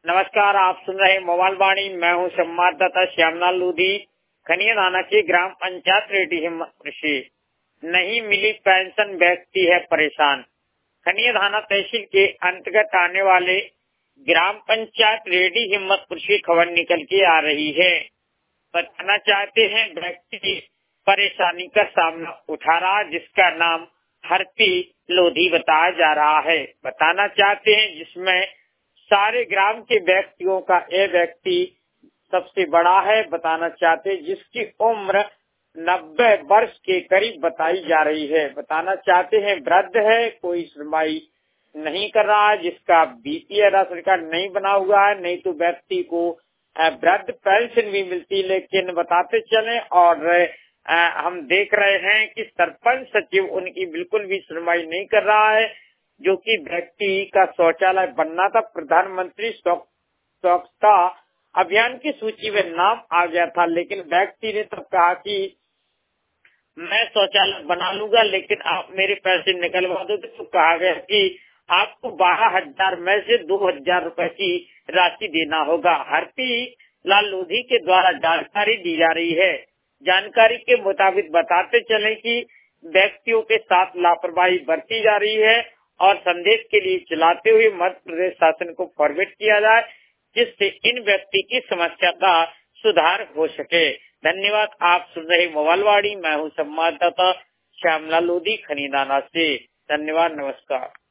नमस्कार, आप सुन रहे मोबाइल वाणी। मैं हूं संवाददाता श्यामलाल लोधी। खनिया थाना के ग्राम पंचायत रेडी हिम्मतपुर नहीं मिली पेंशन, व्यक्ति है परेशान। खनिया थाना तहसील के अंतर्गत आने वाले ग्राम पंचायत रेडी हिम्मतपुर की खबर निकल के आ रही है। बताना चाहते हैं, व्यक्ति परेशानी का सामना उठा रहा, जिसका नाम हरपी लोधी बताया जा रहा है। बताना चाहते हैं, जिसमें सारे ग्राम के व्यक्तियों का ये व्यक्ति सबसे बड़ा है। बताना चाहते हैं, जिसकी उम्र 90 वर्ष के करीब बताई जा रही है। बताना चाहते हैं, वृद्ध है, कोई सुनवाई नहीं कर रहा है, जिसका बीपीएल राशन कार्ड नहीं बना हुआ है, नहीं तो व्यक्ति को वृद्ध पेंशन भी मिलती। लेकिन बताते चले और हम देख रहे हैं कि सरपंच सचिव उनकी बिल्कुल भी सुनवाई नहीं कर रहा है। जो कि व्यक्ति का शौचालय बनना था, प्रधानमंत्री स्वच्छता अभियान की सूची में नाम आ गया था, लेकिन व्यक्ति ने तब कहा कि मैं शौचालय बना लूंगा, लेकिन आप मेरे पैसे निकलवा दो। तो कहा गया कि आपको 12,000 में से 2,000 रुपए की राशि देना होगा। हरपी लाल लोधी के द्वारा जानकारी दी जा रही है। जानकारी के मुताबिक बताते चले कि व्यक्तियों के साथ लापरवाही बरती जा रही है और संदेश के लिए चलाते हुए मध्य प्रदेश शासन को फॉरवर्ड किया जाए, जिससे इन व्यक्ति की समस्या का सुधार हो सके। धन्यवाद। आप सुन रहे मोबाइल वाणी। मैं हूँ संवाददाता श्यामलाल लोधी, खनिया थाना से। धन्यवाद, नमस्कार।